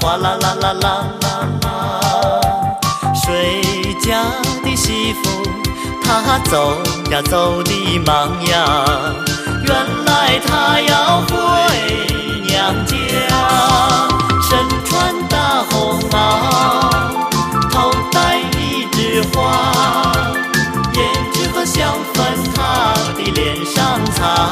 哗啦啦啦啦啦啦。谁家的媳妇她走呀走的忙呀，原来她要回娘家。身穿大红袄，头戴一枝花，胭脂和香粉她的脸上擦。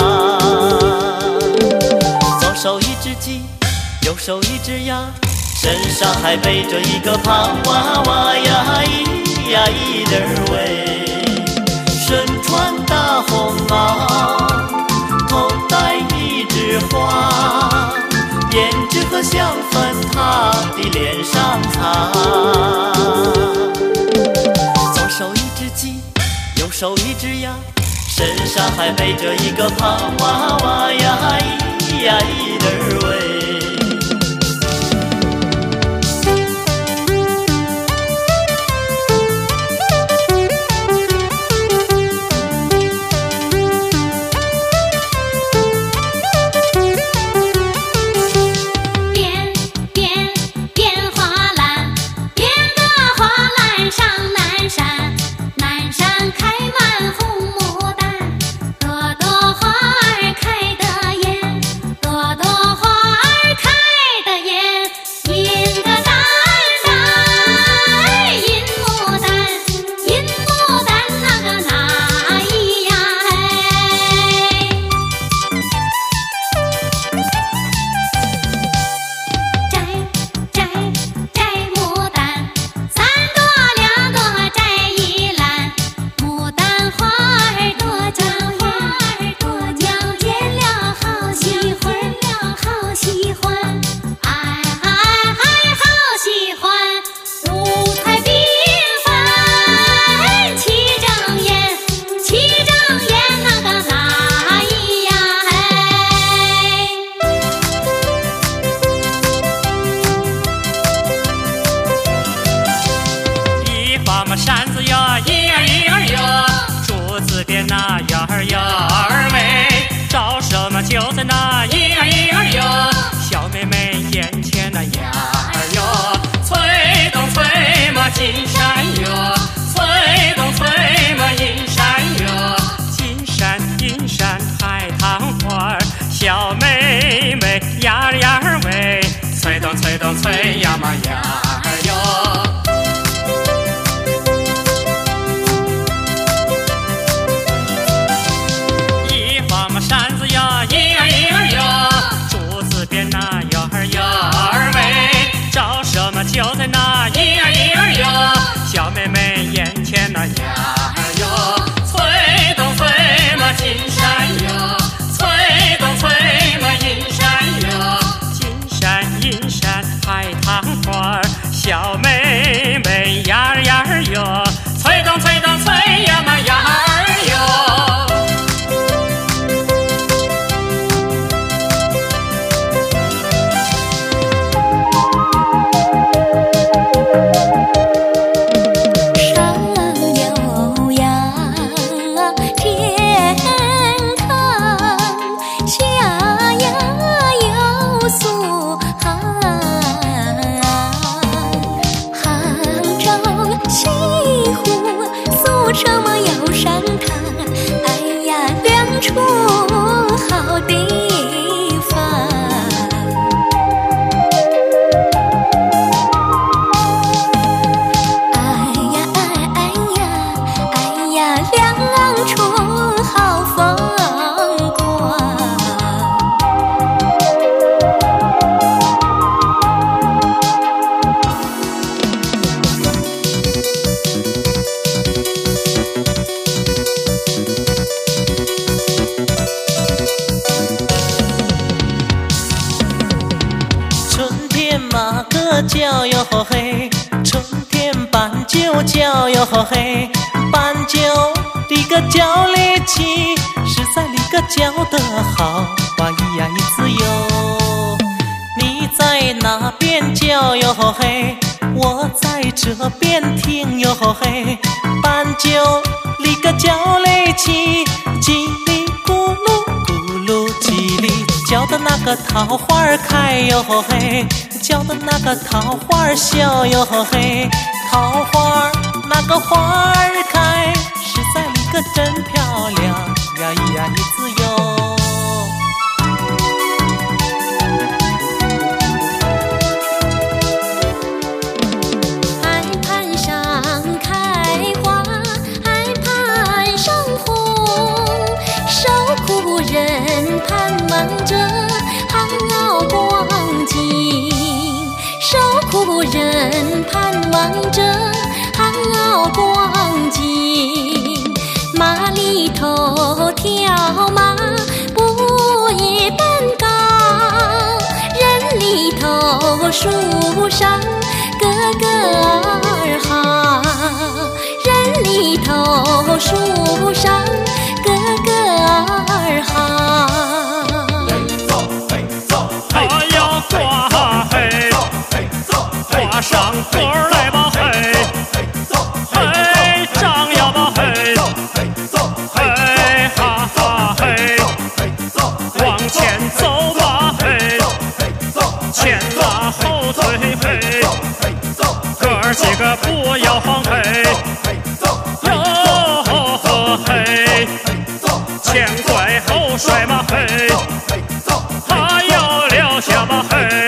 左手一只鸡，右手一只鸭，身上还背着一个胖娃娃呀，咿呀咿得喂。身穿大红袄，头戴一枝花，胭脂和香粉她的脸上擦。左手一只鸡，右手一只鸭，身上还背着一个胖娃娃呀，咿呀咿得喂。 扇子呀，一儿一儿呀，竹子边那呀儿呀儿喂，找什么就在那一儿一儿呀，小妹妹眼前那呀儿呀，催东催嘛金山呀，催东催嘛银山呀，金山银山海棠花，小妹妹呀儿呀儿喂，催东催东催呀嘛呀儿呀。扇子呀，一儿一儿呀，竹子边那呀儿呀儿喂，找什么就在那一儿一儿呀，小妹妹眼前那呀儿呀，催东催嘛金山呀，催东催嘛银山呀，金山银山海棠花，小妹妹呀儿呀儿呀，催东催东催呀嘛呀儿呀。 什么有山塔，哎呀，两处好地方。哎呀哎哎呀哎呀，两处好风光。 马哥叫哟吼嘿，春天搬就叫哟吼嘿，搬就的个叫力气，实在的个叫得好，哇咿呀咿子哟。你在那边叫哟吼嘿，我在这边听哟吼嘿，搬就的个叫力气，叽里咕噜咕噜叽里，叫的那个桃花开哟吼嘿。 小的那个桃花笑哟嘿，桃花那个花儿开，实在里个真漂亮呀咿呀一子哟。 海滩上开花，海滩上红，受苦人盼望着好光景，受苦人盼望着好光景。马里头跳马不一般高，人里头树上个个儿好，人里头树上个个儿好。 他要挂嘿，挂上歌儿来吧嘿，嘿张要吧嘿，嘿哈哈嘿，往前走吧嘿，前马后退嘿，哥儿几个不要慌嘿，哟嘿，前拐后甩嘛嘿，还要留下吧嘿。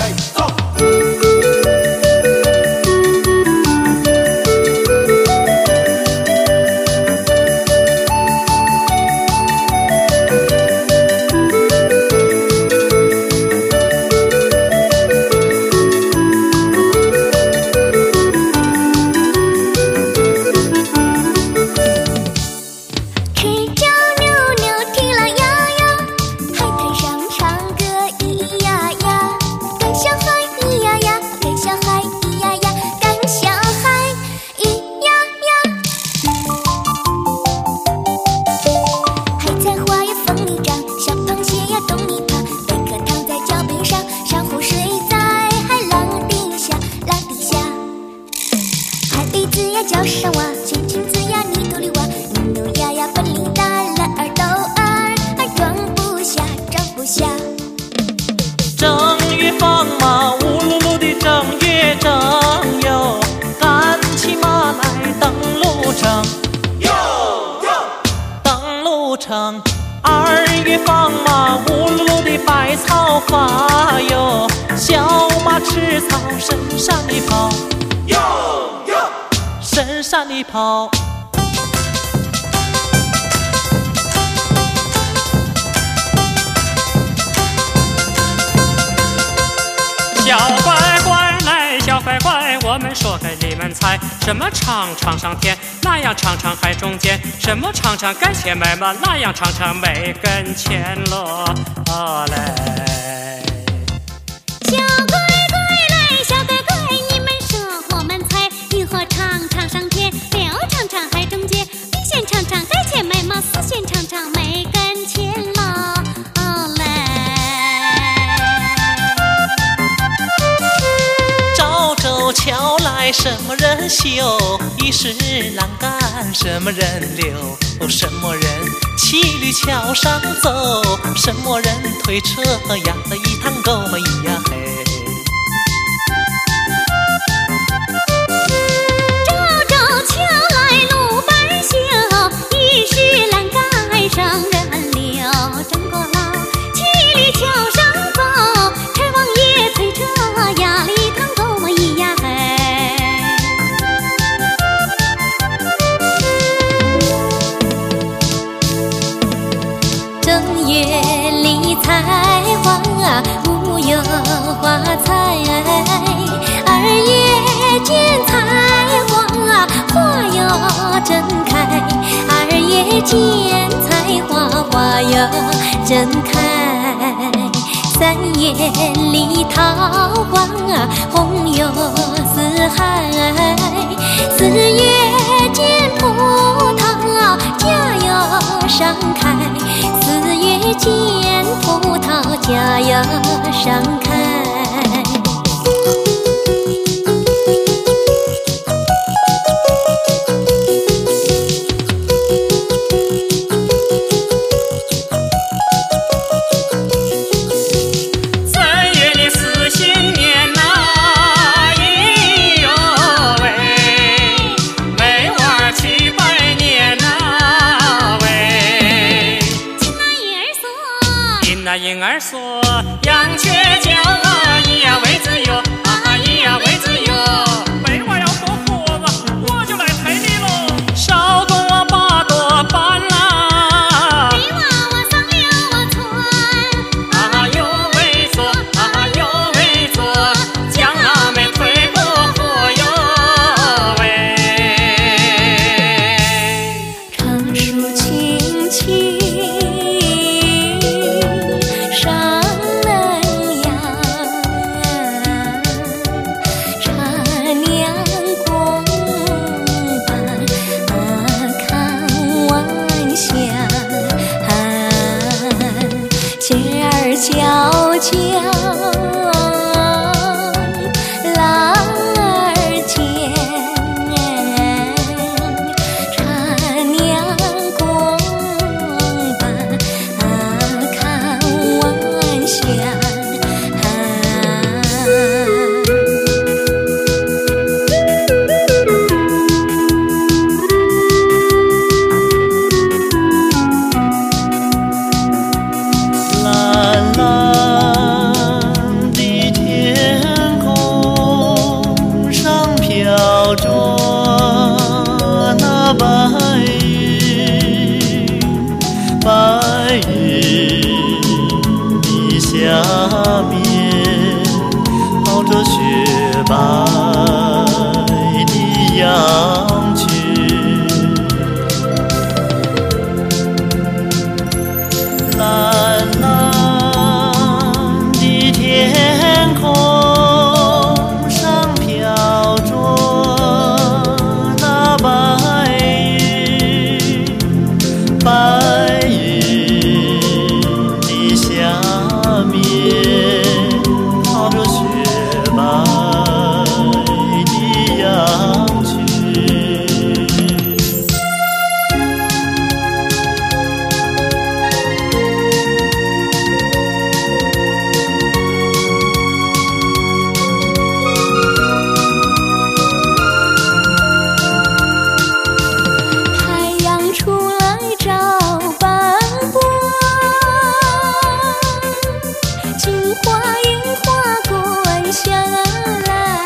叫上娃，青青子呀泥土里挖，咿咿呀呀本领大，懒儿斗儿装不下，装不下。 正月放马，乌噜噜的正月正哟，赶起马来登陆城，哟哟登陆城。2月放马，乌噜噜的百草发哟，小马吃草深山里跑，哟哟深山里跑。 小乖乖来，小乖乖，我们说给你们猜，什么唱唱上天，那样唱唱海中间，什么唱唱改前麦嘛，那样唱唱没跟前咯嘞。 小乖乖来，小乖乖，你们说我们猜，一会唱唱上天，六唱唱海中间，一线唱唱改前麦嘛，四线唱唱没跟前咯嘞。 赵州桥来什么人修？一石栏杆什么人留？什么人骑驴桥上走？什么人推车呀？一趟够嘛咿呀嘿。 赵州桥来路板修，一石栏杆上人流。张果老骑驴桥上走，柴王爷推车呀，一趟够嘛咿呀嘿。正月里采花，无有花采；2月见采花，花又真开；2月见采花，花又真开。3月里桃花，红又似海；4月见葡萄，家又上开；4月见葡萄，家又上开。 3月里4新年婴儿说，羊雀叫啊，咿呀为自由啊，咿呀为自由。废话要说活子，我就来陪你喽。少给我8朵半啦， 给娃娃上了船， 啊哟为左啊哟为左，将俺们推过河哟喂。 常数亲戚。悄悄，郎儿见，缠娘公伴，看晚霞。 飘着那白云，白云的下面跑着雪白的羊群，蓝蓝的天空。白云的下面跑着雪白的羊群。 太阳出来照斑驳，金花银花滚下来，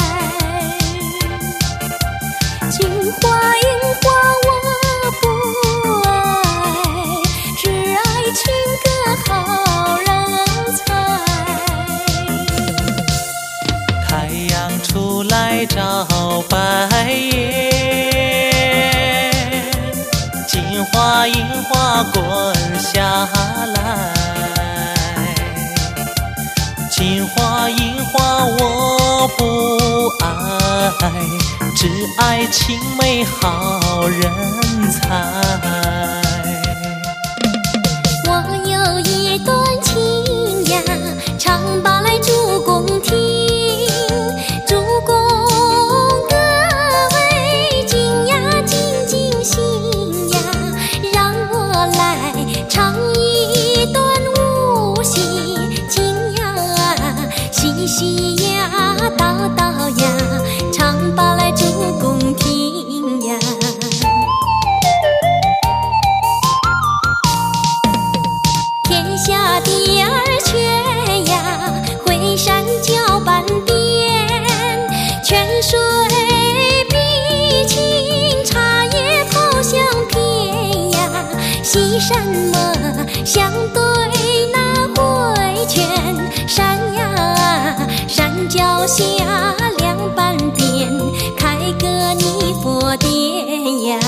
金花银花我不爱，只爱情歌好人才。 太阳出来照白夜，金花银花滚下来，金花银花我不爱，只爱青梅好人才。 我有一段情呀，唱罢来主公听。主公各位静呀静静心呀，让我来唱一段无戏情呀，戏戏呀叨叨呀，唱罢来主公听呀。天下第二泉呀，惠山脚半边，泉水碧清，茶叶泡香片呀，戏什么相对那回泉，山呀山脚下两半边，开个泥佛殿呀。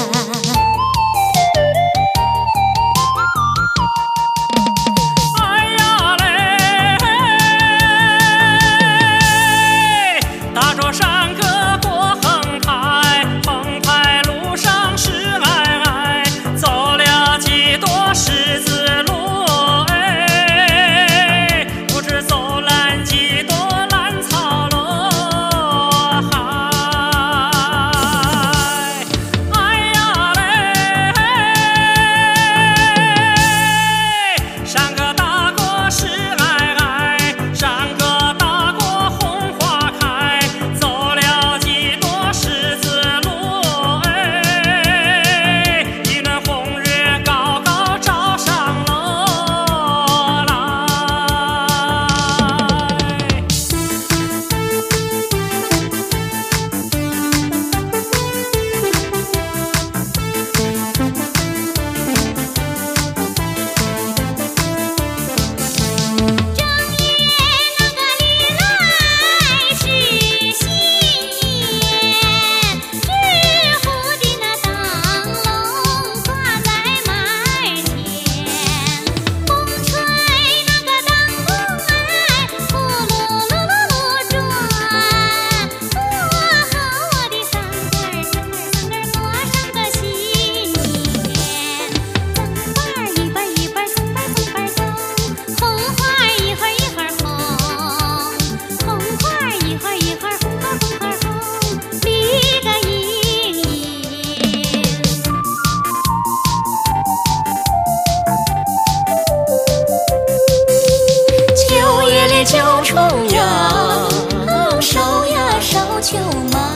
重阳，手呀手秋忙，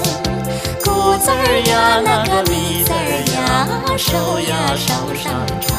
谷字儿呀那个米字儿呀，手呀手上长。